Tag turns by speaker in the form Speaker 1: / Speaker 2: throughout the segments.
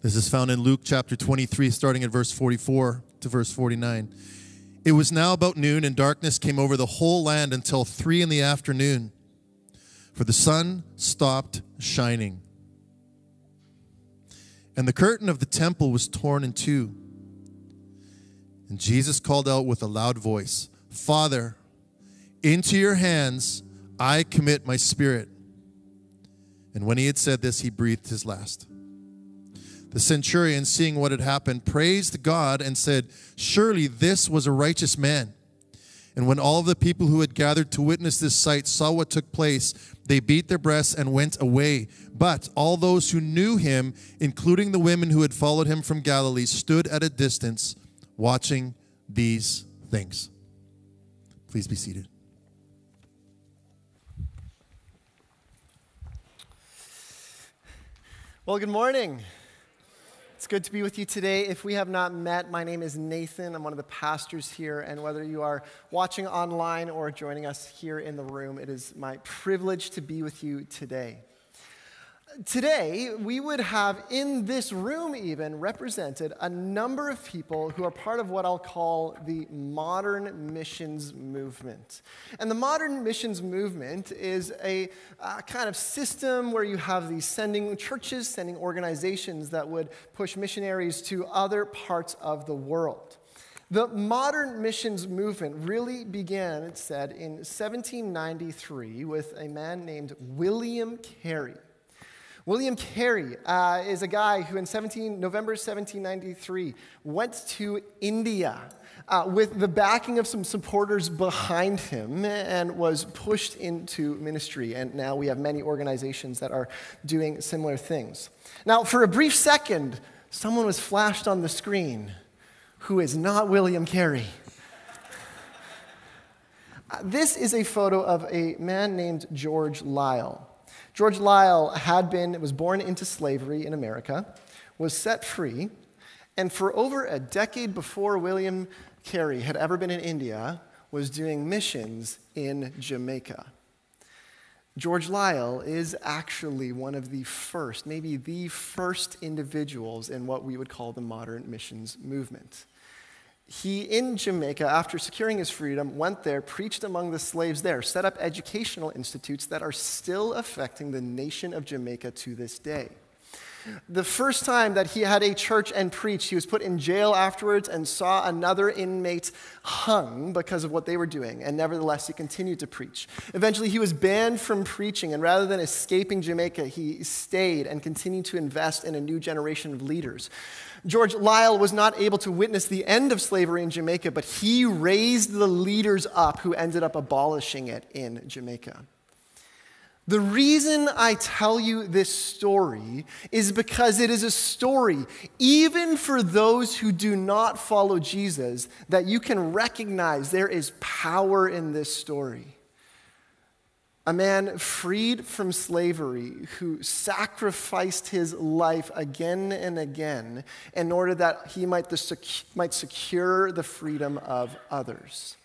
Speaker 1: This is found in Luke chapter 23, starting at verse 44 to verse 49. It was now about noon, and darkness came over the whole land until 3 p.m, for the sun stopped shining. And the curtain of the temple was torn in two. And Jesus called out with a loud voice, "Father, into your hands I commit my spirit." And when he had said this, he breathed his last. The centurion, seeing what had happened, praised God and said, "Surely this was a righteous man." And when all of the people who had gathered to witness this sight saw what took place, they beat their breasts and went away. But all those who knew him, including the women who had followed him from Galilee, stood at a distance watching these things. Please be seated.
Speaker 2: Well, good morning. It's good to be with you today. If we have not met, my name is Nathan. I'm one of the pastors here, and whether you are watching online or joining us here in the room, it is my privilege to be with you today. Today, we would have in this room even represented a number of people who are part of what I'll call the modern missions movement. And the modern missions movement is a kind of system where you have these sending churches, sending organizations that would push missionaries to other parts of the world. The modern missions movement really began, it said, in 1793 with a man named William Carey. William Carey is a guy who in November 1793 went to India with the backing of some supporters behind him and was pushed into ministry. And now we have many organizations that are doing similar things. Now, for a brief second, someone was flashed on the screen who is not William Carey. This is a photo of a man named George Liele. George Liele was born into slavery in America, was set free, and for over a decade before William Carey had ever been in India, was doing missions in Jamaica. George Liele is actually one of the first, maybe the first individuals in what we would call the modern missions movement. He, in Jamaica, after securing his freedom, went there, preached among the slaves there, set up educational institutes that are still affecting the nation of Jamaica to this day. The first time that he had a church and preached, he was put in jail afterwards and saw another inmate hung because of what they were doing, and nevertheless, he continued to preach. Eventually, he was banned from preaching, and rather than escaping Jamaica, he stayed and continued to invest in a new generation of leaders. George Liele was not able to witness the end of slavery in Jamaica, but he raised the leaders up who ended up abolishing it in Jamaica. The reason I tell you this story is because it is a story, even for those who do not follow Jesus, that you can recognize there is power in this story. A man freed from slavery who sacrificed his life again and again in order that he might secure the freedom of others.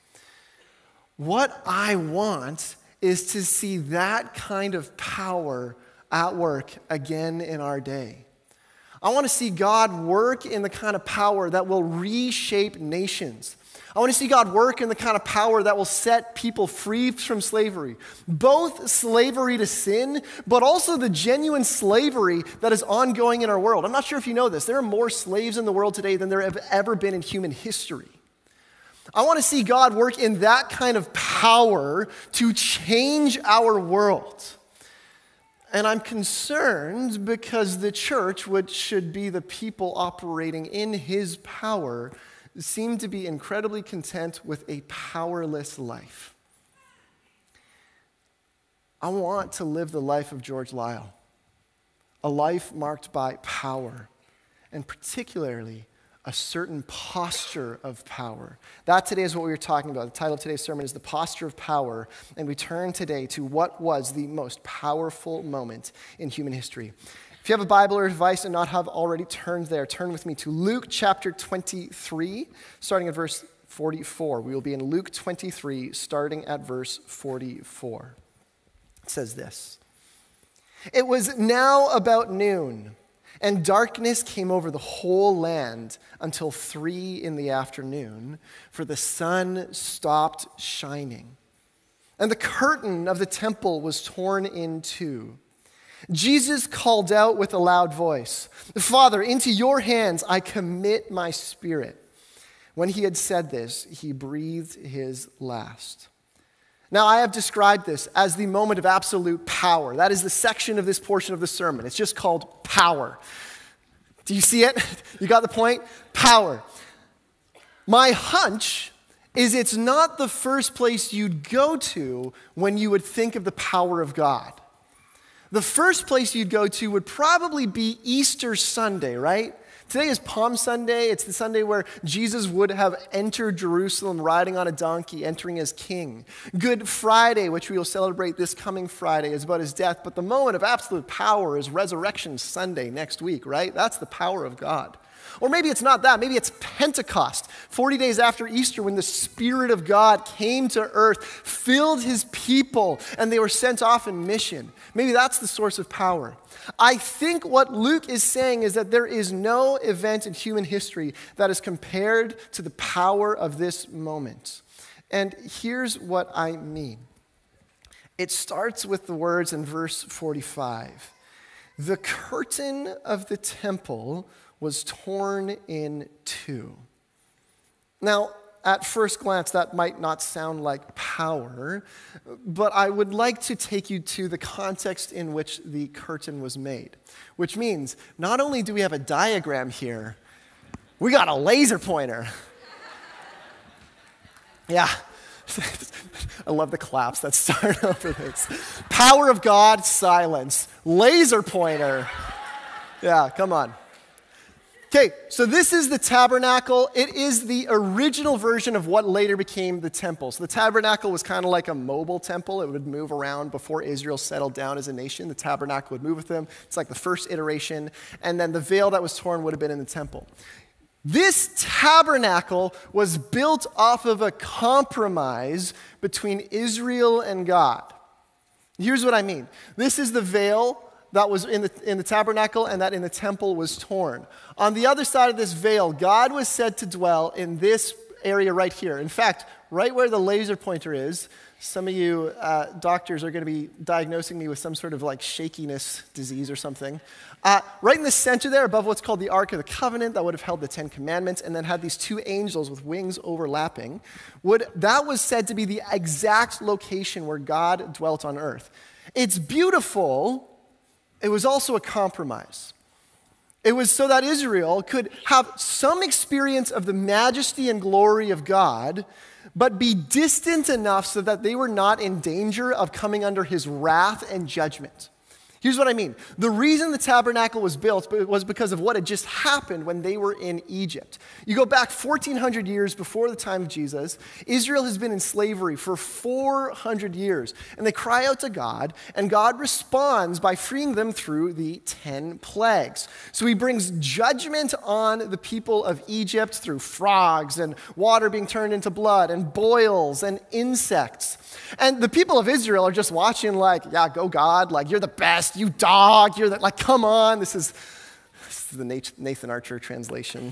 Speaker 2: What I want is to see that kind of power at work again in our day. I want to see God work in the kind of power that will reshape nations. I want to see God work in the kind of power that will set people free from slavery. Both slavery to sin, but also the genuine slavery that is ongoing in our world. I'm not sure if you know this. There are more slaves in the world today than there have ever been in human history. I want to see God work in that kind of power to change our world. And I'm concerned because the church, which should be the people operating in his power, seem to be incredibly content with a powerless life. I want to live the life of George Liele, a life marked by power, and particularly a certain posture of power. That today is what we were talking about. The title of today's sermon is The Posture of Power, and we turn today to what was the most powerful moment in human history. If you have a Bible or device and not have already turned there, turn with me to Luke chapter 23, starting at verse 44. We will be in Luke 23, starting at verse 44. It says this: "It was now about noon, And darkness came over the whole land until 3 in the afternoon, for the sun stopped shining. And the curtain of the temple was torn in two. Jesus called out with a loud voice, "Father, into your hands I commit my spirit." When he had said this, he breathed his last. Now, I have described this as the moment of absolute power. That is the section of this portion of the sermon. It's just called power. Do you see it? You got the point? Power. My hunch is it's not the first place you'd go to when you would think of the power of God. The first place you'd go to would probably be Easter Sunday, right? Today is Palm Sunday. It's the Sunday where Jesus would have entered Jerusalem riding on a donkey, entering as king. Good Friday, which we will celebrate this coming Friday, is about his death. But the moment of absolute power is Resurrection Sunday next week, right? That's the power of God. Or maybe it's not that. Maybe it's Pentecost, 40 days after Easter, when the Spirit of God came to earth, filled his people, and they were sent off in mission. Maybe that's the source of power. I think what Luke is saying is that there is no event in human history that is compared to the power of this moment. And here's what I mean. It starts with the words in verse 45. The curtain of the temple was torn in two. Now, at first glance, that might not sound like power, but I would like to take you to the context in which the curtain was made, which means not only do we have a diagram here, we got a laser pointer. Yeah. I love the claps that start over this. Power of God, silence. Laser pointer. Yeah, come on. Okay, so this is the tabernacle. It is the original version of what later became the temple. So the tabernacle was kind of like a mobile temple. It would move around before Israel settled down as a nation. The tabernacle would move with them. It's like the first iteration. And then the veil that was torn would have been in the temple. This tabernacle was built off of a compromise between Israel and God. Here's what I mean. This is the veil that was in the tabernacle and that in the temple was torn. On the other side of this veil, God was said to dwell in this area right here. In fact, right where the laser pointer is, some of you doctors are going to be diagnosing me with some sort of like shakiness disease or something. Right in the center there, above what's called the Ark of the Covenant, that would have held the 10 Commandments, and then had these two angels with wings overlapping, that was said to be the exact location where God dwelt on earth. It's beautiful. It was also a compromise. It was so that Israel could have some experience of the majesty and glory of God, but be distant enough so that they were not in danger of coming under his wrath and judgment. Here's what I mean. The reason the tabernacle was built was because of what had just happened when they were in Egypt. You go back 1,400 years before the time of Jesus, Israel has been in slavery for 400 years. And they cry out to God, and God responds by freeing them through the 10 plagues. So he brings judgment on the people of Egypt through frogs and water being turned into blood and boils and insects. And the people of Israel are just watching like, yeah, go God, like you're the best. You dog, you're like, come on. This is the Nathan Archer translation.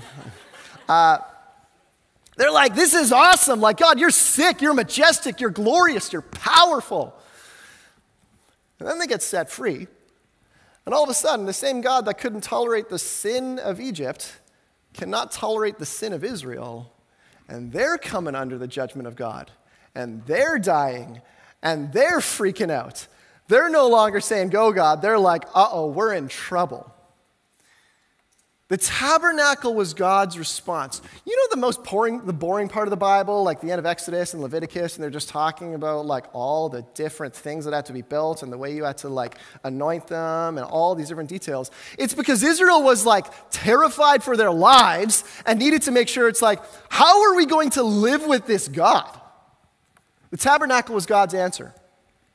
Speaker 2: They're like, this is awesome. Like, God, you're sick, you're majestic, you're glorious, you're powerful. And then they get set free. And all of a sudden, the same God that couldn't tolerate the sin of Egypt cannot tolerate the sin of Israel. And they're coming under the judgment of God. And they're dying. And they're freaking out. They're no longer saying, go God. They're like, uh-oh, we're in trouble. The tabernacle was God's response. You know the boring part of the Bible, like the end of Exodus and Leviticus, and they're just talking about like all the different things that had to be built and the way you had to like anoint them and all these different details. It's because Israel was like terrified for their lives and needed to make sure it's like, how are we going to live with this God? The tabernacle was God's answer.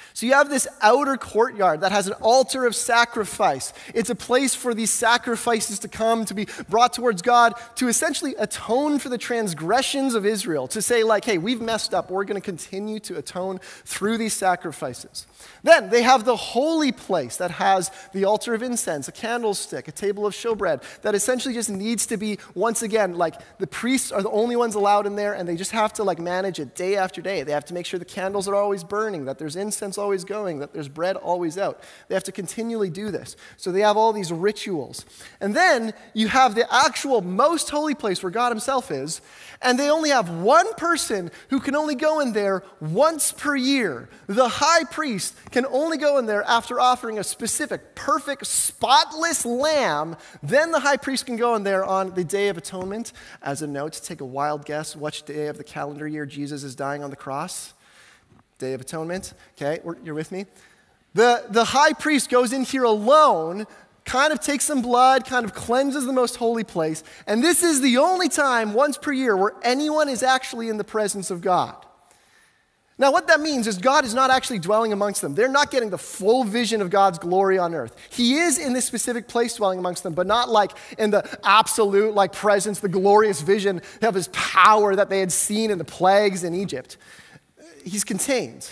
Speaker 2: So you have this outer courtyard that has an altar of sacrifice. It's a place for these sacrifices to come, to be brought towards God, to essentially atone for the transgressions of Israel, to say like, hey, we've messed up. We're going to continue to atone through these sacrifices. Then they have the holy place that has the altar of incense, a candlestick, a table of showbread, that essentially just needs to be, once again, like the priests are the only ones allowed in there, and they just have to like manage it day after day. They have to make sure the candles are always burning, that there's incense always going, that there's bread always out. They have to continually do this. So they have all these rituals. And then you have the actual most holy place where God himself is, and they only have one person who can only go in there once per year. The high priest can only go in there after offering a specific, perfect, spotless lamb. Then the high priest can go in there on the Day of Atonement. As a note, take a wild guess which day of the calendar year Jesus is dying on the cross. Day of Atonement. Okay, you're with me? The high priest goes in here alone, kind of takes some blood, kind of cleanses the most holy place, and this is the only time, once per year, where anyone is actually in the presence of God. Now, what that means is God is not actually dwelling amongst them. They're not getting the full vision of God's glory on earth. He is in this specific place dwelling amongst them, but not like in the absolute like presence, the glorious vision of his power that they had seen in the plagues in Egypt. He's contained.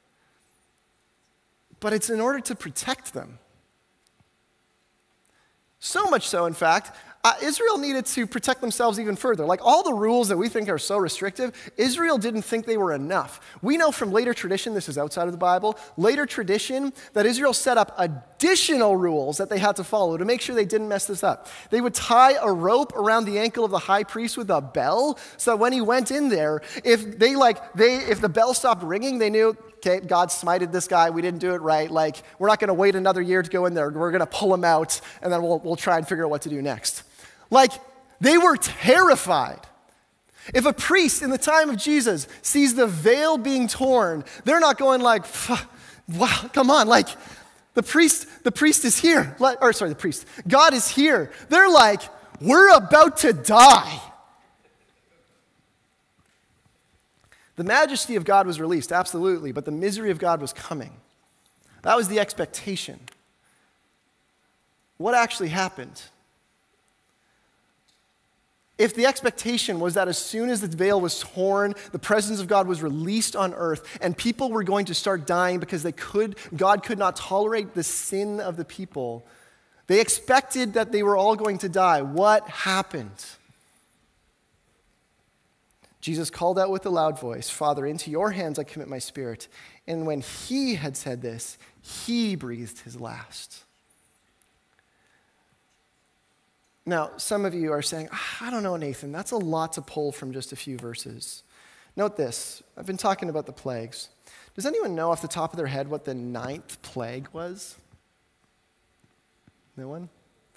Speaker 2: But it's in order to protect them. So much so, in fact, Israel needed to protect themselves even further. Like all the rules that we think are so restrictive, Israel didn't think they were enough. We know from later tradition, this is outside of the Bible, later tradition that Israel set up additional rules that they had to follow to make sure they didn't mess this up. They would tie a rope around the ankle of the high priest with a bell so that when he went in there, if the bell stopped ringing, they knew, okay, God smited this guy. We didn't do it right. Like, we're not going to wait another year to go in there. We're going to pull him out, and then we'll try and figure out what to do next. Like, they were terrified. If a priest in the time of Jesus sees the veil being torn, they're not going like, wow, come on, like, the priest is here. God is here. They're like, we're about to die. The majesty of God was released, absolutely, but the misery of God was coming. That was the expectation. What actually happened? If the expectation was that as soon as the veil was torn, the presence of God was released on earth, and people were going to start dying because God could not tolerate the sin of the people, they expected that they were all going to die. What happened? Jesus called out with a loud voice, "Father, into your hands I commit my spirit." And when he had said this, he breathed his last. Now, some of you are saying, I don't know, Nathan, that's a lot to pull from just a few verses. Note this. I've been talking about the plagues. Does anyone know off the top of their head what the 9th plague was? No one?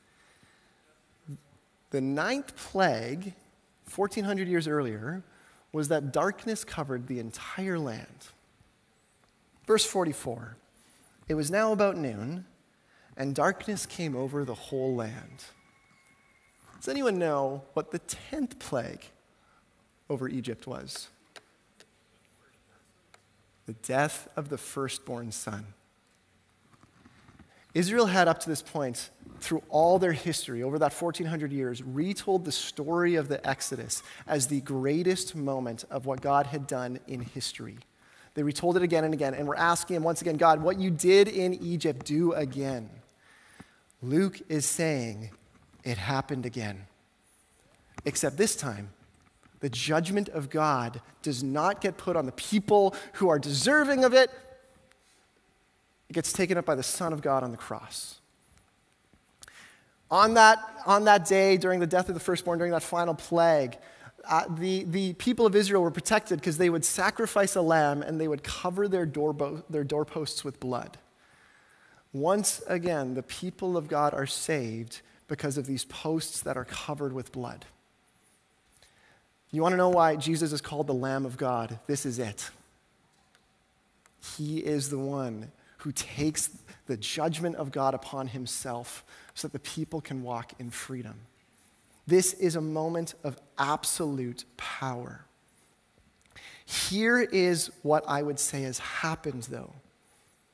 Speaker 2: The 9th plague, 1,400 years earlier, was that darkness covered the entire land. Verse 44, it was now about noon, and darkness came over the whole land. Does anyone know what the 10th plague over Egypt was? The death of the firstborn son. Israel had up to this point, through all their history, over that 1,400 years, retold the story of the Exodus as the greatest moment of what God had done in history. They retold it again and again, and we're asking him once again, God, what you did in Egypt, do again. Luke is saying, it happened again. Except this time, the judgment of God does not get put on the people who are deserving of it. It gets taken up by the Son of God on the cross. On that day, during the death of the firstborn, during that final plague, the people of Israel were protected because they would sacrifice a lamb and they would cover their doorposts with blood. Once again, the people of God are saved because of these posts that are covered with blood. You want to know why Jesus is called the Lamb of God? This is it. He is the one who takes the judgment of God upon himself so that the people can walk in freedom. This is a moment of absolute power. Here is what I would say has happened, though.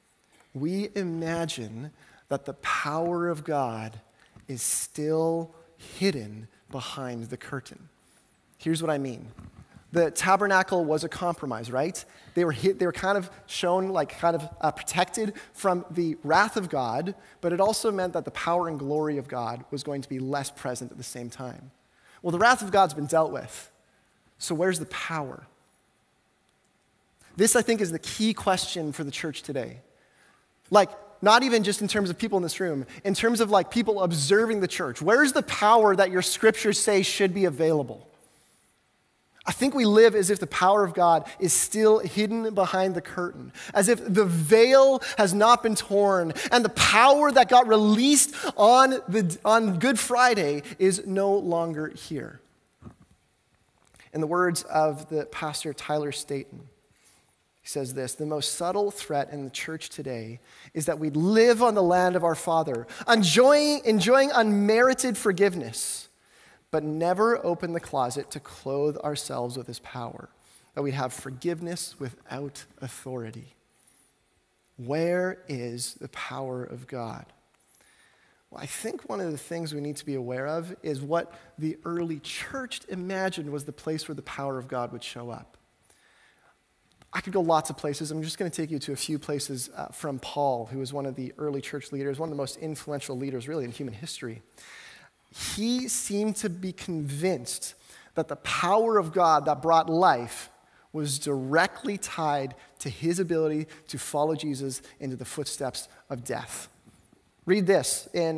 Speaker 2: we imagine that the power of God is still hidden behind the curtain. Here's what I mean. The tabernacle was a compromise, right? They were kind of shown, protected from the wrath of God, but it also meant that the power and glory of God was going to be less present at the same time. Well, the wrath of God's been dealt with. So where's the power? This, I think, is the key question for the church today. Not even just in terms of people in this room, in terms of people observing the church. Where's the power that your scriptures say should be available? I think we live as if the power of God is still hidden behind the curtain, as if the veil has not been torn, and the power that got released on Good Friday is no longer here. In the words of the pastor Tyler Staton, he says this: the most subtle threat in the church today is that we live on the land of our Father, enjoying unmerited forgiveness, but never open the closet to clothe ourselves with his power, that we have forgiveness without authority. Where is the power of God? Well, I think one of the things we need to be aware of is what the early church imagined was the place where the power of God would show up. I could go lots of places. I'm just going to take you to a few places from Paul, who was one of the early church leaders, one of the most influential leaders really in human history. He seemed to be convinced that the power of God that brought life was directly tied to his ability to follow Jesus into the footsteps of death. Read this in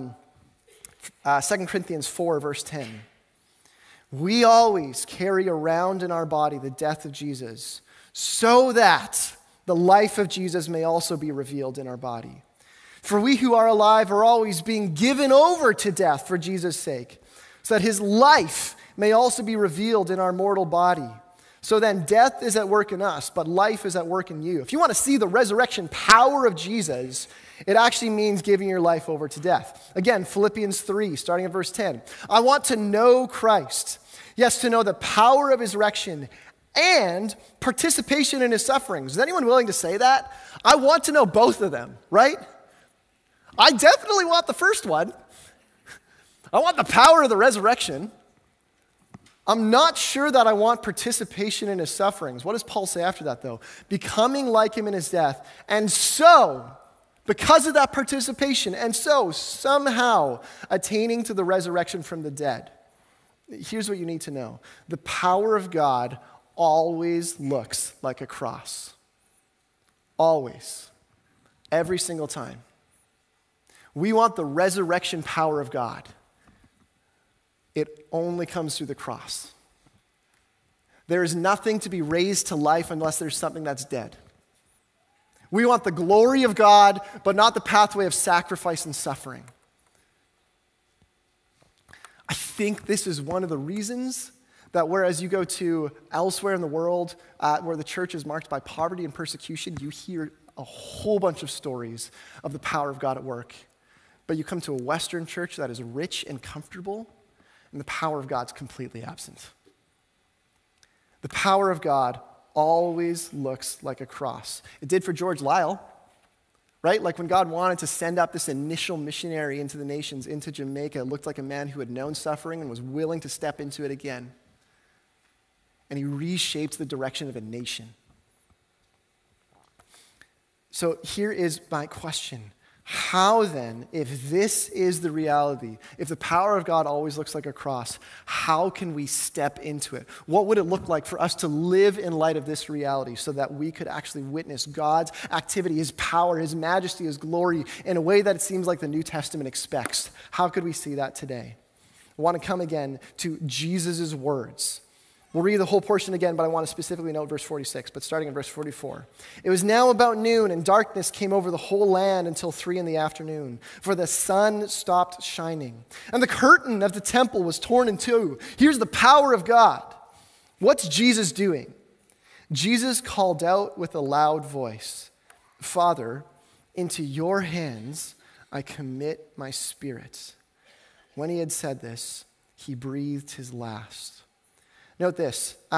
Speaker 2: 2 Corinthians 4, verse 10. We always carry around in our body the death of Jesus, so that the life of Jesus may also be revealed in our body. For we who are alive are always being given over to death for Jesus' sake, so that his life may also be revealed in our mortal body. So then death is at work in us, but life is at work in you. If you want to see the resurrection power of Jesus, it actually means giving your life over to death. Again, Philippians 3, starting at verse 10. I want to know Christ. Yes, to know the power of his resurrection and participation in his sufferings. Is anyone willing to say that? I want to know both of them, right? I definitely want the first one. I want the power of the resurrection. I'm not sure that I want participation in his sufferings. What does Paul say after that, though? Becoming like him in his death. And so, because of that participation, and so somehow attaining to the resurrection from the dead. Here's what you need to know. The power of God always looks like a cross. Always. Every single time. We want the resurrection power of God. It only comes through the cross. There is nothing to be raised to life unless there's something that's dead. We want the glory of God, but not the pathway of sacrifice and suffering. I think this is one of the reasons that whereas you go to elsewhere in the world where the church is marked by poverty and persecution, you hear a whole bunch of stories of the power of God at work. But you come to a Western church that is rich and comfortable, and the power of God's completely absent. The power of God always looks like a cross. It did for George Liele, right? Like when God wanted to send up this initial missionary into the nations, into Jamaica, it looked like a man who had known suffering and was willing to step into it again. And he reshaped the direction of a nation. So here is my question. How then, if this is the reality, if the power of God always looks like a cross, how can we step into it? What would it look like for us to live in light of this reality so that we could actually witness God's activity, his power, his majesty, his glory in a way that it seems like the New Testament expects? How could we see that today? I want to come again to Jesus' words. We'll read the whole portion again, but I want to specifically note verse 46, but starting in verse 44. It was now about noon, and darkness came over the whole land until 3 p.m, for the sun stopped shining. And the curtain of the temple was torn in two. Here's the power of God. What's Jesus doing? Jesus called out with a loud voice, Father, into your hands I commit my spirit. When he had said this, he breathed his last. Note this,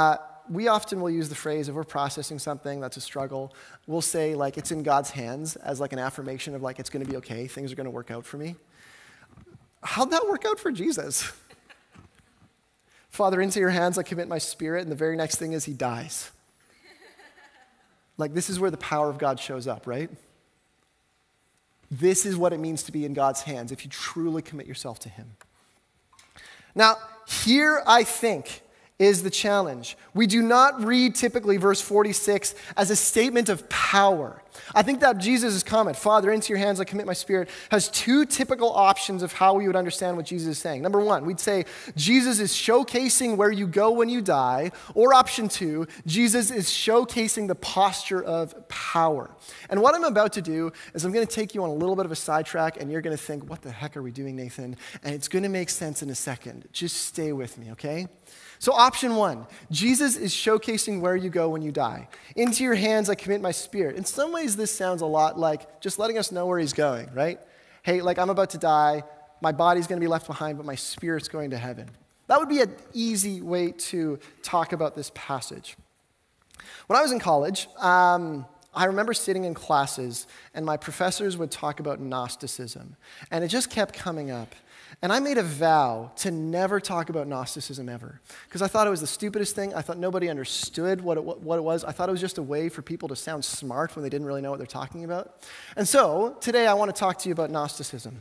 Speaker 2: we often will use the phrase, if we're processing something that's a struggle, we'll say like it's in God's hands as like an affirmation of like it's going to be okay, things are going to work out for me. How'd that work out for Jesus? Father, into your hands I commit my spirit, and the very next thing is he dies. Like this is where the power of God shows up, right? This is what it means to be in God's hands if you truly commit yourself to him. Now, here I think is the challenge. We do not read typically verse 46 as a statement of power. I think that Jesus' comment, Father, into your hands I commit my spirit, has two typical options of how we would understand what Jesus is saying. Number one, we'd say Jesus is showcasing where you go when you die. Or option two, Jesus is showcasing the posture of power. And what I'm about to do is I'm going to take you on a little bit of a sidetrack, and you're going to think, what the heck are we doing, Nathan? And it's going to make sense in a second. Just stay with me, okay? So option one, Jesus is showcasing where you go when you die. Into your hands I commit my spirit. In some ways this sounds a lot like just letting us know where he's going, right? Hey, like I'm about to die, my body's going to be left behind, but my spirit's going to heaven. That would be an easy way to talk about this passage. When I was in college, I remember sitting in classes and my professors would talk about Gnosticism, and it just kept coming up. And I made a vow to never talk about Gnosticism ever, because I thought it was the stupidest thing. I thought nobody understood what it was. I thought it was just a way for people to sound smart when they didn't really know what they're talking about. And so today I want to talk to you about Gnosticism.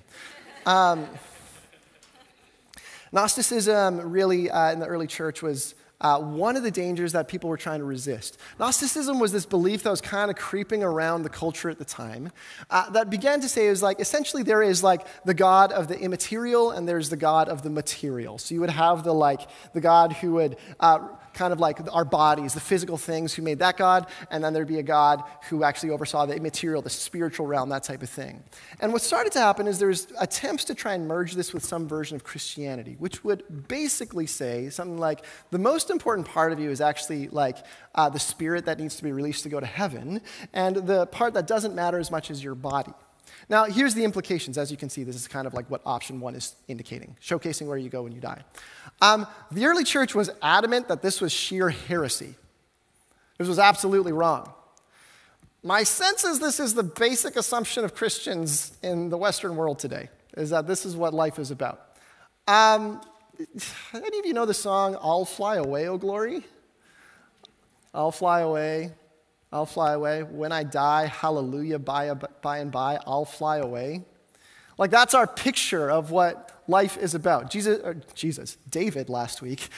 Speaker 2: Gnosticism really in the early church was one of the dangers that people were trying to resist. Gnosticism was this belief that was kind of creeping around the culture at the time that began to say it was like, essentially there is like the God of the immaterial and there's the God of the material. So you would have the God who would kind of like our bodies, the physical things, who made that God, and then there'd be a God who actually oversaw the immaterial, the spiritual realm, that type of thing. And what started to happen is there's attempts to try and merge this with some version of Christianity, which would basically say something like, the most important part of you is actually like the spirit that needs to be released to go to heaven, and the part that doesn't matter as much as your body. Now, here's the implications. As you can see, this is kind of like what option one is indicating, showcasing where you go when you die. The early church was adamant that this was sheer heresy. This was absolutely wrong. My sense is this is the basic assumption of Christians in the Western world today, is that this is what life is about. Any of you know the song, I'll Fly Away, O Glory? I'll fly away. I'll fly away. When I die, hallelujah, by and by, I'll fly away. Like that's our picture of what life is about. David last week.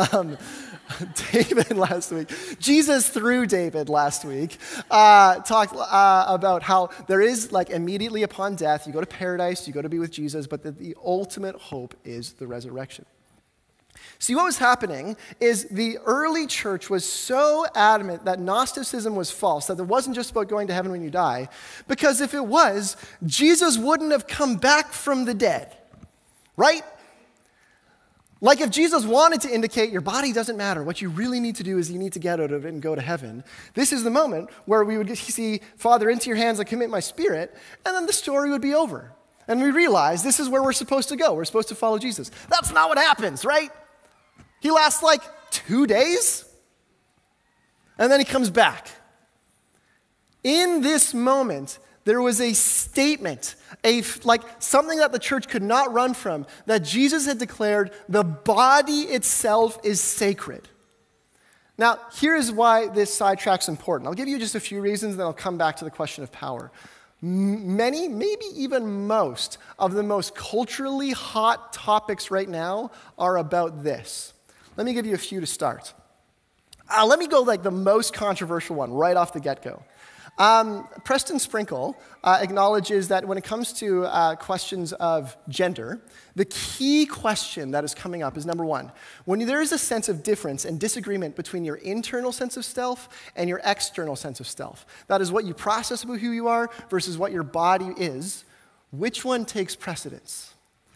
Speaker 2: Jesus through David last week talked about how there is like immediately upon death, you go to paradise, you go to be with Jesus, but that the ultimate hope is the resurrection. See, what was happening is the early church was so adamant that Gnosticism was false, that it wasn't just about going to heaven when you die, because if it was, Jesus wouldn't have come back from the dead, right? Like if Jesus wanted to indicate your body doesn't matter, what you really need to do is you need to get out of it and go to heaven, this is the moment where we would see, Father, into your hands I commit my spirit, and then the story would be over. And we realize this is where we're supposed to go. We're supposed to follow Jesus. That's not what happens, right? He lasts like 2 days, and then he comes back. In this moment, there was a statement, like something that the church could not run from, that Jesus had declared the body itself is sacred. Now, here's why this sidetrack's important. I'll give you just a few reasons, then I'll come back to the question of power. Many, maybe even most, of the most culturally hot topics right now are about this. Let me give you a few to start. Let me go like the most controversial one right off the get-go. Preston Sprinkle acknowledges that when it comes to questions of gender, the key question that is coming up is number one, when there is a sense of difference and disagreement between your internal sense of self and your external sense of self, that is what you process about who you are versus what your body is, which one takes precedence?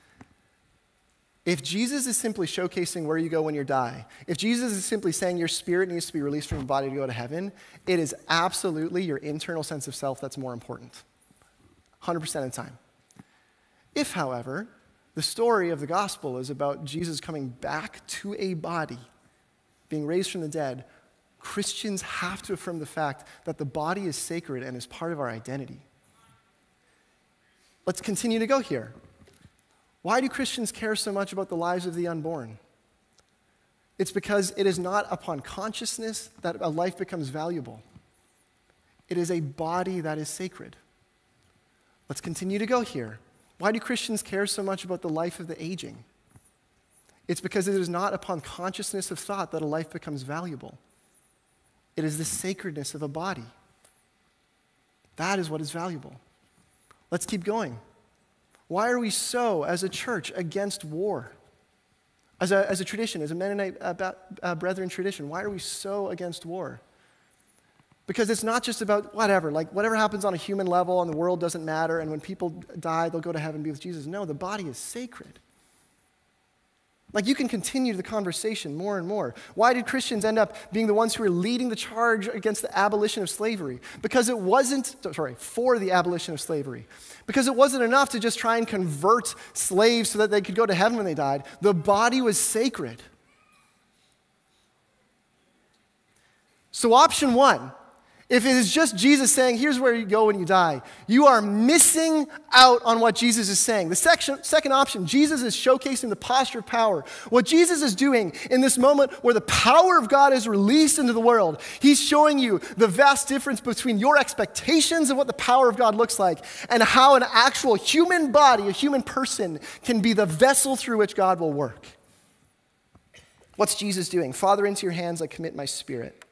Speaker 2: If Jesus is simply showcasing where you go when you die, if Jesus is simply saying your spirit needs to be released from your body to go to heaven, it is absolutely your internal sense of self that's more important, 100% of the time. If, however, the story of the gospel is about Jesus coming back to a body, being raised from the dead, Christians have to affirm the fact that the body is sacred and is part of our identity. Let's continue to go here. Why do Christians care so much about the lives of the unborn? It's because it is not upon consciousness that a life becomes valuable. It is a body that is sacred. Let's continue to go here. Why do Christians care so much about the life of the aging? It's because it is not upon consciousness of thought that a life becomes valuable. It is the sacredness of a body. That is what is valuable. Let's keep going. Why are we so, as a church, against war? As a tradition, as a Mennonite Brethren tradition, why are we so against war? Because it's not just about whatever happens on a human level and the world doesn't matter, and when people die, they'll go to heaven and be with Jesus. No, the body is sacred. Like, you can continue the conversation more and more. Why did Christians end up being the ones who were leading the charge against the abolition of slavery? Because it wasn't, for the abolition of slavery. Because it wasn't enough to just try and convert slaves so that they could go to heaven when they died. The body was sacred. So option one, if it is just Jesus saying, here's where you go when you die, you are missing out on what Jesus is saying. The second option, Jesus is showcasing the posture of power. What Jesus is doing in this moment where the power of God is released into the world, he's showing you the vast difference between your expectations of what the power of God looks like and how an actual human body, a human person, can be the vessel through which God will work. What's Jesus doing? Father, into your hands I commit my spirit.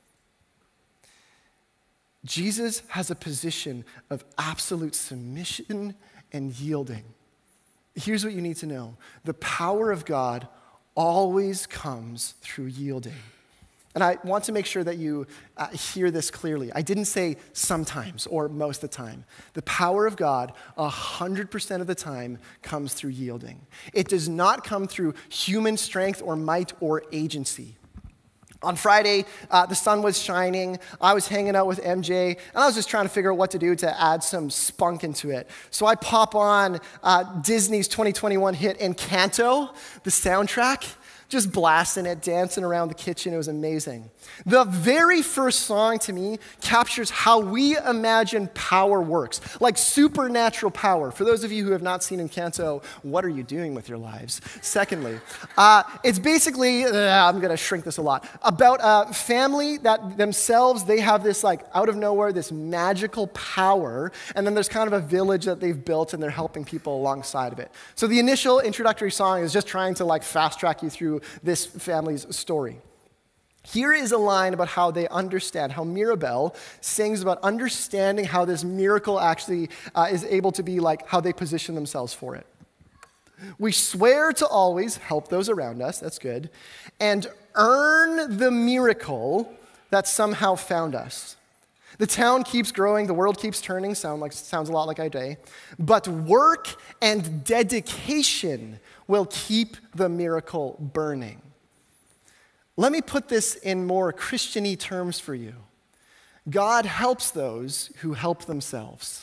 Speaker 2: Jesus has a position of absolute submission and yielding. Here's what you need to know. The power of God always comes through yielding. And I want to make sure that you hear this clearly. I didn't say sometimes or most of the time. The power of God 100% of the time comes through yielding. It does not come through human strength or might or agency. On Friday, the sun was shining. I was hanging out with MJ, and I was just trying to figure out what to do to add some spunk into it. So I pop on Disney's 2021 hit Encanto, the soundtrack, just blasting it, dancing around the kitchen. It was amazing. The very first song to me captures how we imagine power works, like supernatural power. For those of you who have not seen Encanto, what are you doing with your lives? Secondly, it's basically, I'm going to shrink this a lot, about a family that themselves, they have this like out of nowhere, this magical power, and then there's kind of a village that they've built and they're helping people alongside of it. So the initial introductory song is just trying to like fast track you through this family's story. Here is a line about how they understand, how Mirabel sings about understanding how this miracle actually is able to be like how they position themselves for it. We swear to always help those around us, that's good, and earn the miracle that somehow found us. The town keeps growing, the world keeps turning, sounds a lot like our day, but work and dedication will keep the miracle burning. Let me put this in more Christian-y terms for you. God helps those who help themselves.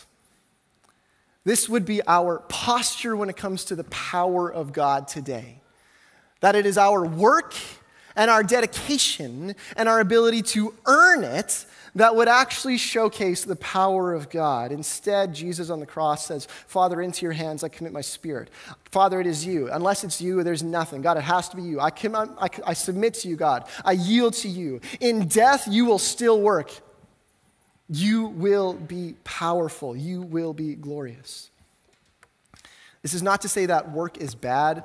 Speaker 2: This would be our posture when it comes to the power of God today. That it is our work and our dedication and our ability to earn it that would actually showcase the power of God. Instead, Jesus on the cross says, Father, into your hands I commit my spirit. Father, it is you. Unless it's you, there's nothing. God, it has to be you. I submit to you, God. I yield to you. In death, you will still work. You will be powerful. You will be glorious. This is not to say that work is bad.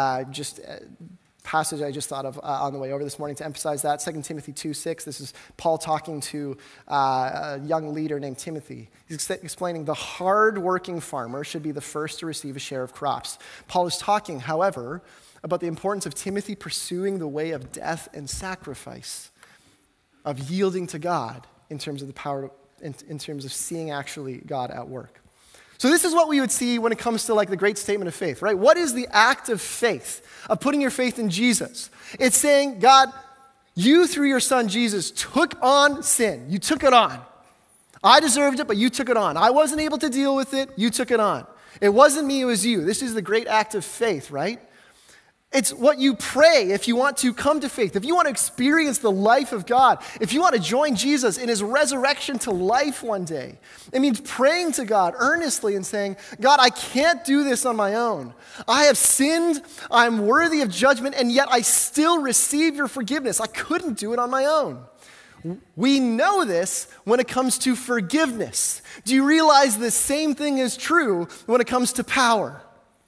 Speaker 2: Passage I just thought of on the way over this morning to emphasize that, 2 Timothy 2:6. This is Paul talking to a young leader named Timothy. He's explaining the hard-working farmer should be the first to receive a share of crops. Paul is talking, however, about the importance of Timothy pursuing the way of death and sacrifice, of yielding to God in terms of the power, in terms of seeing actually God at work. So this is what we would see when it comes to like the great statement of faith, right? What is the act of faith, of putting your faith in Jesus? It's saying, God, you through your son Jesus took on sin. You took it on. I deserved it, but you took it on. I wasn't able to deal with it. You took it on. It wasn't me, it was you. This is the great act of faith, right? It's what you pray if you want to come to faith, if you want to experience the life of God, if you want to join Jesus in his resurrection to life one day. It means praying to God earnestly and saying, God, I can't do this on my own. I have sinned, I'm worthy of judgment, and yet I still receive your forgiveness. I couldn't do it on my own. We know this when it comes to forgiveness. Do you realize the same thing is true when it comes to power?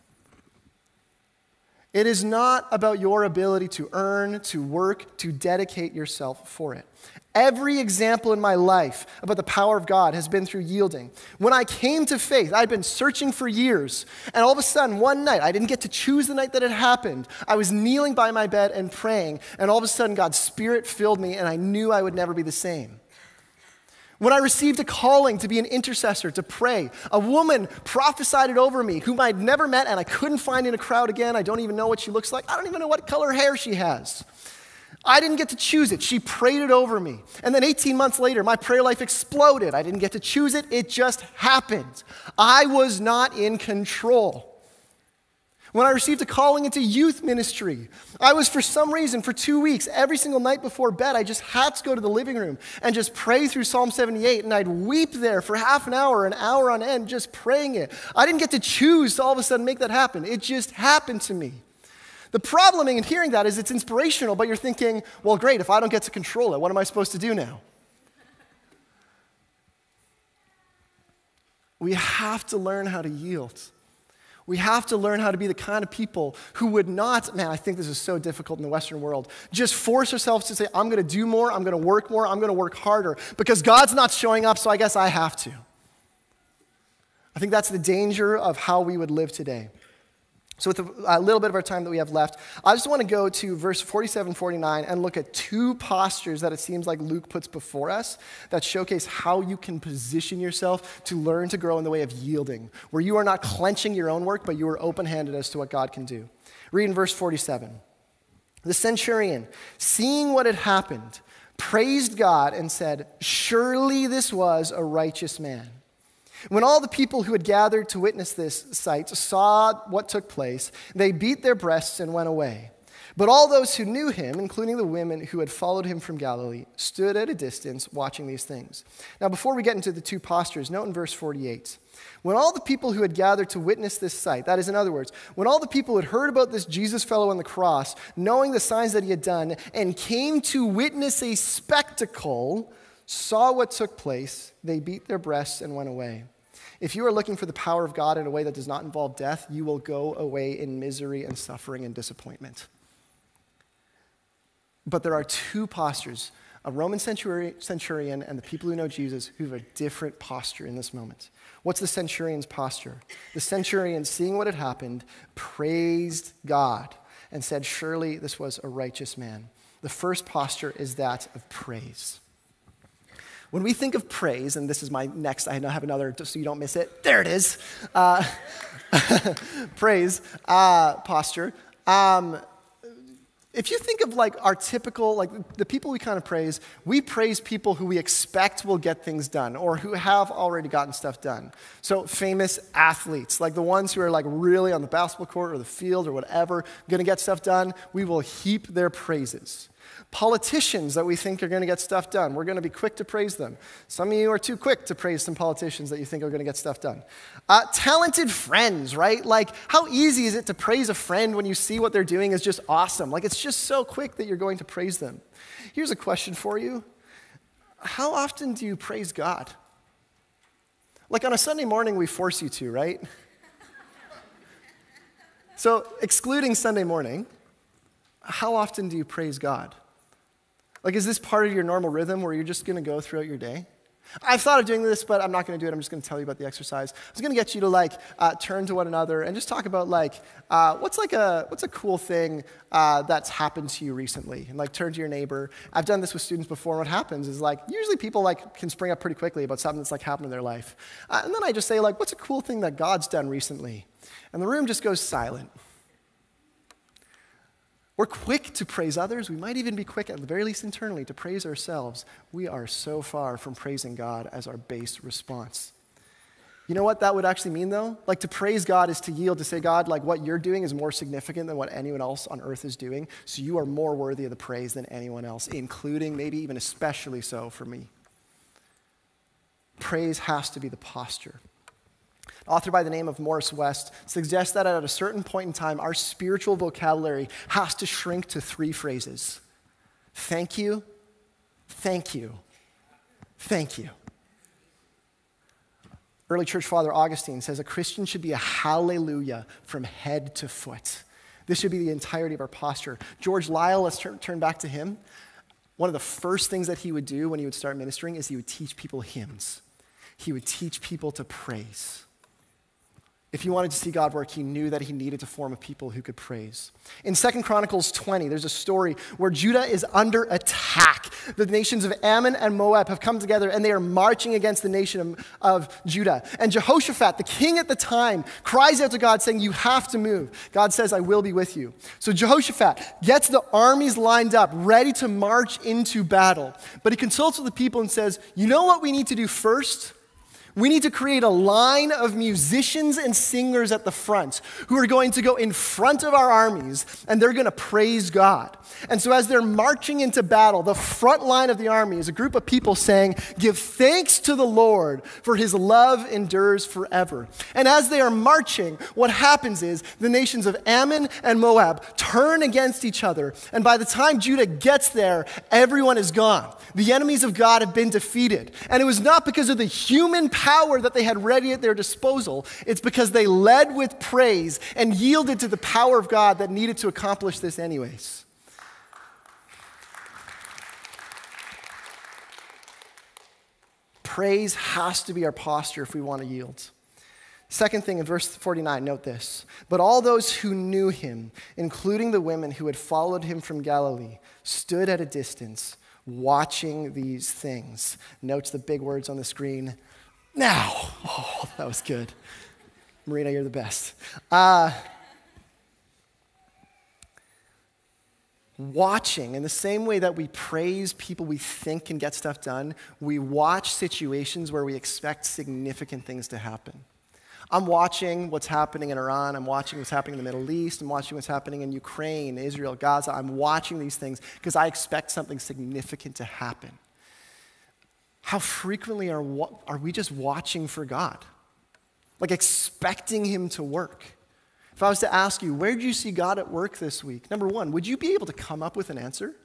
Speaker 2: It is not about your ability to earn, to work, to dedicate yourself for it. Every example in my life about the power of God has been through yielding. When I came to faith, I'd been searching for years, and all of a sudden, one night, I didn't get to choose the night that it happened. I was kneeling by my bed and praying, and all of a sudden, God's Spirit filled me, and I knew I would never be the same. When I received a calling to be an intercessor, to pray, a woman prophesied it over me whom I'd never met and I couldn't find in a crowd again. I don't even know what she looks like. I don't even know what color hair she has. I didn't get to choose it. She prayed it over me. And then 18 months later, my prayer life exploded. I didn't get to choose it. It just happened. I was not in control. When I received a calling into youth ministry, I was, for some reason, for 2 weeks, every single night before bed, I just had to go to the living room and just pray through Psalm 78, and I'd weep there for half an hour on end, just praying it. I didn't get to choose to all of a sudden make that happen. It just happened to me. The problem in hearing that is it's inspirational, but you're thinking, well, great, if I don't get to control it, what am I supposed to do now? We have to learn how to yield. We have to learn how to be the kind of people who would not, man, I think this is so difficult in the Western world, just force ourselves to say, I'm going to do more, I'm going to work more, I'm going to work harder, because God's not showing up, so I guess I have to. I think that's the danger of how we would live today. So with a little bit of our time that we have left, I just want to go to verse 47, 49 and look at two postures that it seems like Luke puts before us that showcase how you can position yourself to learn to grow in the way of yielding, where you are not clenching your own work, but you are open-handed as to what God can do. Read in verse 47. The centurion, seeing what had happened, praised God and said, "Surely this was a righteous man." When all the people who had gathered to witness this sight saw what took place, they beat their breasts and went away. But all those who knew him, including the women who had followed him from Galilee, stood at a distance watching these things. Now, before we get into the two postures, note in verse 48, when all the people who had gathered to witness this sight, that is, in other words, when all the people had heard about this Jesus fellow on the cross, knowing the signs that he had done, and came to witness a spectacle, saw what took place, they beat their breasts and went away. If you are looking for the power of God in a way that does not involve death, you will go away in misery and suffering and disappointment. But there are two postures, a Roman centurion and the people who know Jesus, who have a different posture in this moment. What's the centurion's posture? The centurion, seeing what had happened, praised God and said, "Surely this was a righteous man." The first posture is that of praise. When we think of praise, and this is my next, I have another, just so you don't miss it. There it is. Praise posture. If you think of like our typical, like the people we kind of praise, we praise people who we expect will get things done or who have already gotten stuff done. So famous athletes, like the ones who are like really on the basketball court or the field or whatever, going to get stuff done, we will heap their praises. Politicians that we think are going to get stuff done, we're going to be quick to praise them. Some of you are too quick to praise some politicians that you think are going to get stuff done. Talented friends, right? Like, how easy is it to praise a friend when you see what they're doing is just awesome? Like, it's just so quick that you're going to praise them. Here's a question for you. How often do you praise God? Like, on a Sunday morning, we force you to, right? So, excluding Sunday morning, how often do you praise God? Like, is this part of your normal rhythm where you're just going to go throughout your day? I've thought of doing this, but I'm not going to do it. I'm just going to tell you about the exercise. I was going to get you to turn to one another and just talk about what's a cool thing that's happened to you recently, and turn to your neighbor. I've done this with students before. And what happens is usually people can spring up pretty quickly about something that's happened in their life, and then I just say what's a cool thing that God's done recently, and the room just goes silent. We're quick to praise others. We might even be quick, at the very least internally, to praise ourselves. We are so far from praising God as our base response. You know what that would actually mean, though? Like, to praise God is to yield, to say, God, like, what you're doing is more significant than what anyone else on earth is doing, so you are more worthy of the praise than anyone else, including, maybe even especially so for me. Praise has to be the posture. An author by the name of Morris West suggests that at a certain point in time, our spiritual vocabulary has to shrink to 3 phrases. Thank you, thank you, thank you. Early church father Augustine says a Christian should be a hallelujah from head to foot. This should be the entirety of our posture. George Lyle, let's turn back to him. One of the first things that he would do when he would start ministering is he would teach people hymns. He would teach people to praise. If he wanted to see God work, he knew that he needed to form a people who could praise. In 2 Chronicles 20, there's a story where Judah is under attack. The nations of Ammon and Moab have come together, and they are marching against the nation of Judah. And Jehoshaphat, the king at the time, cries out to God saying, you have to move. God says, I will be with you. So Jehoshaphat gets the armies lined up, ready to march into battle. But he consults with the people and says, you know what we need to do first? We need to create a line of musicians and singers at the front who are going to go in front of our armies, and they're going to praise God. And so as they're marching into battle, the front line of the army is a group of people saying, give thanks to the Lord, for his love endures forever. And as they are marching, what happens is the nations of Ammon and Moab turn against each other. And by the time Judah gets there, everyone is gone. The enemies of God have been defeated. And it was not because of the human power that they had ready at their disposal. It's because they led with praise and yielded to the power of God that needed to accomplish this anyways. Praise has to be our posture if we want to yield. Second thing in verse 49, note this. But all those who knew him, including the women who had followed him from Galilee, stood at a distance watching these things. Note the big words on the screen. Now. Oh, that was good. Marina, you're the best. Watching, in the same way that we praise people we think can get stuff done, we watch situations where we expect significant things to happen. I'm watching what's happening in Iran. I'm watching what's happening in the Middle East. I'm watching what's happening in Ukraine, Israel, Gaza. I'm watching these things because I expect something significant to happen. How frequently are we just watching for God? Like expecting him to work? If I was to ask you, where did you see God at work this week? Number one, would you be able to come up with an answer?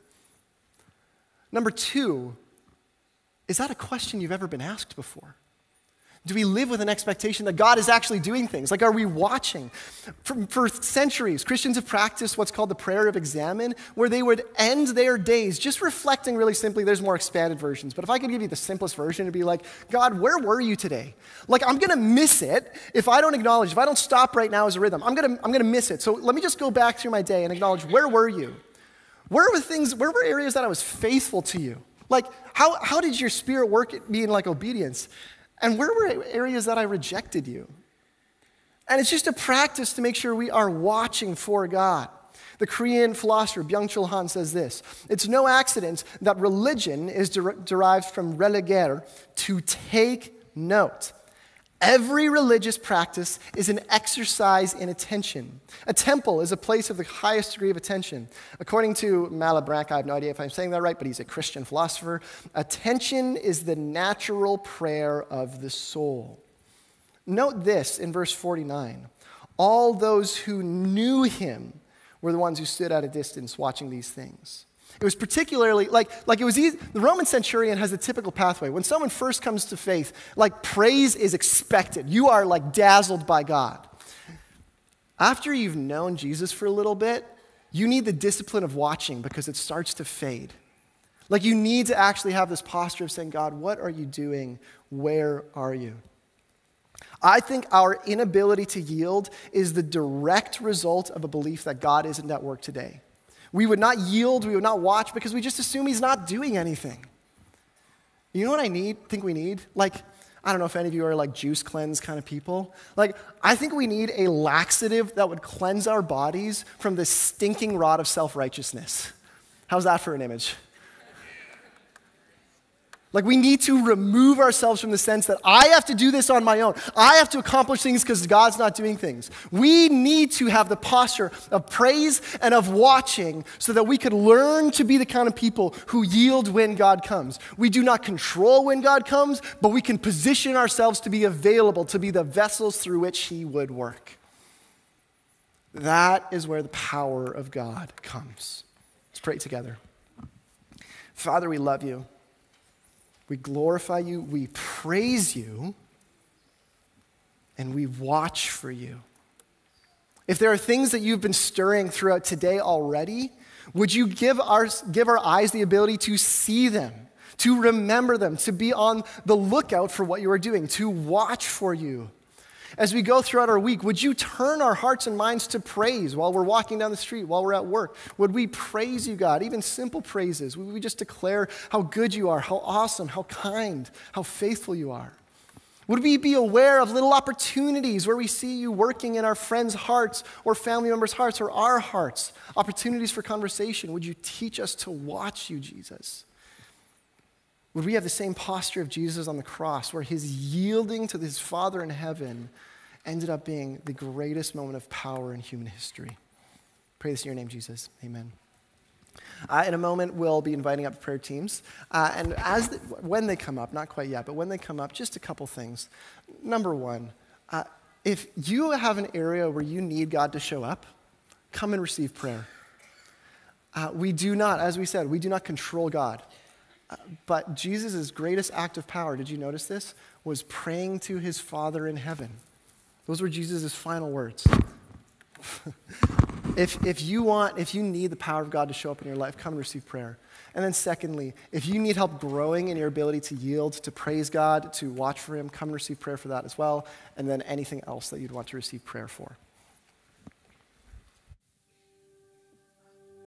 Speaker 2: Number two, is that a question you've ever been asked before? Do we live with an expectation that God is actually doing things? Like, are we watching? For centuries, Christians have practiced what's called the prayer of examine, where they would end their days just reflecting really simply. There's more expanded versions, but if I could give you the simplest version, it'd be like, God, where were you today? Like, I'm going to miss it if I don't acknowledge, if I don't stop right now as a rhythm. I'm going to miss it. So let me just go back through my day and acknowledge, where were you? Where were areas that I was faithful to you? Like, how did your spirit work at me in like obedience? And where were areas that I rejected you? And it's just a practice to make sure we are watching for God. The Korean philosopher Byung-Chul Han says this: it's no accident that religion is derived from religere, to take note. Every religious practice is an exercise in attention. A temple is a place of the highest degree of attention. According to Malebranche, I have no idea if I'm saying that right, but he's a Christian philosopher, attention is the natural prayer of the soul. Note this in verse 49. All those who knew him were the ones who stood at a distance watching these things. It was particularly, it was easy. The Roman centurion has a typical pathway. When someone first comes to faith, praise is expected. You are dazzled by God. After you've known Jesus for a little bit, you need the discipline of watching because it starts to fade. You need to actually have this posture of saying, God, what are you doing? Where are you? I think our inability to yield is the direct result of a belief that God isn't at work today. We would not yield, we would not watch because we just assume he's not doing anything. You know what I think we need? I don't know if any of you are juice cleanse kind of people. I think we need a laxative that would cleanse our bodies from this stinking rot of self-righteousness. How's that for an image? Like, we need to remove ourselves from the sense that I have to do this on my own. I have to accomplish things because God's not doing things. We need to have the posture of praise and of watching so that we could learn to be the kind of people who yield when God comes. We do not control when God comes, but we can position ourselves to be available, to be the vessels through which he would work. That is where the power of God comes. Let's pray together. Father, we love you. We glorify you, we praise you, and we watch for you. If there are things that you've been stirring throughout today already, would you give our eyes the ability to see them, to remember them, to be on the lookout for what you are doing, to watch for you? As we go throughout our week, would you turn our hearts and minds to praise while we're walking down the street, while we're at work? Would we praise you, God, even simple praises? Would we just declare how good you are, how awesome, how kind, how faithful you are? Would we be aware of little opportunities where we see you working in our friends' hearts or family members' hearts or our hearts? Opportunities for conversation. Would you teach us to watch you, Jesus? Would we have the same posture of Jesus on the cross, where his yielding to his Father in heaven ended up being the greatest moment of power in human history? Pray this in your name, Jesus. Amen. In a moment, we'll be inviting up prayer teams. And when they come up, not quite yet, but when they come up, just a couple things. Number one, if you have an area where you need God to show up, come and receive prayer. We do not, as we said, we do not control God. But Jesus' greatest act of power, did you notice this? Was praying to his Father in heaven. Those were Jesus' final words. If you need the power of God to show up in your life, come and receive prayer. And then secondly, if you need help growing in your ability to yield, to praise God, to watch for him, come and receive prayer for that as well. And then anything else that you'd want to receive prayer for.